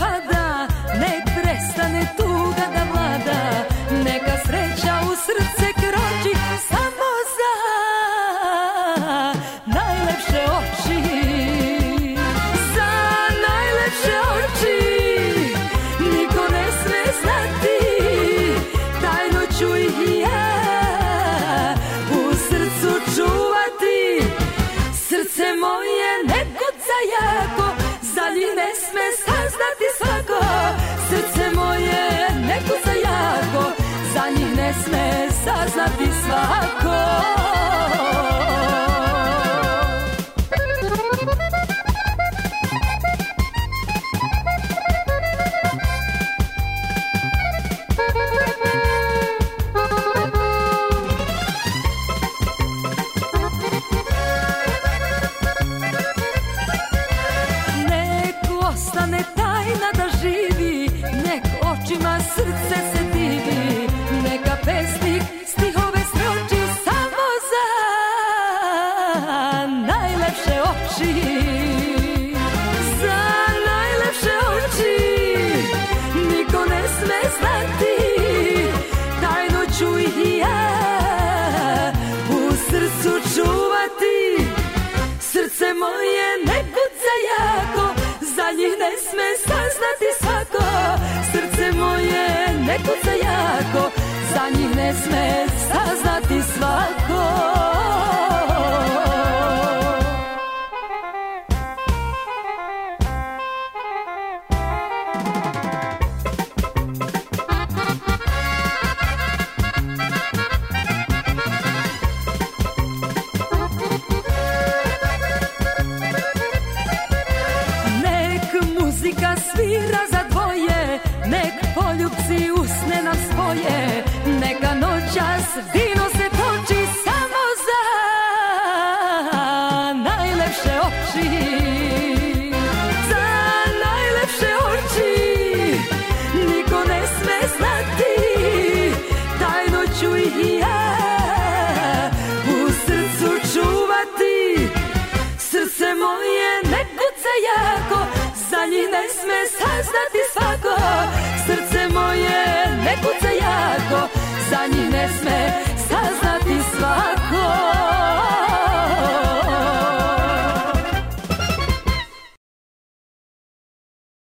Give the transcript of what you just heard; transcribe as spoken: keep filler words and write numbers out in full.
pada, nek prestane tuga da vlada, neka sreća u srce kroči samo za najlepše oči. Za najlepše oči niko ne sme znati, tajno ću ih ja u srcu čuvati. Srce moje ne kuca jako, za njih ne sme saznati svako. Srce moje ne kuca jako, za njih ne sme saznati svako. Ostane tajna da živi, nek očima srce se divi, neka pesnik stihove sroči samo za najlepše oči. Za najlepše oči niko ne sme znati, tajno ću ih ja u srcu čuvati. Srce moje ne kuca jako, za njih ne sme saznati svako. Srce moje ne kuca jako, za njih ne sme saznati svako. Muzika svira za dvoje, nek poljubci usne nam svoje, neka noćas vino se toči samo za najlepše oči. Za najlepše oči niko ne sme znati, tajno ću ih ja u srcu čuvati. Srce moje ne kuca jako, za njih ne sme saznati svako. Srce moje ne kuca jako, za njih ne sme saznati svako.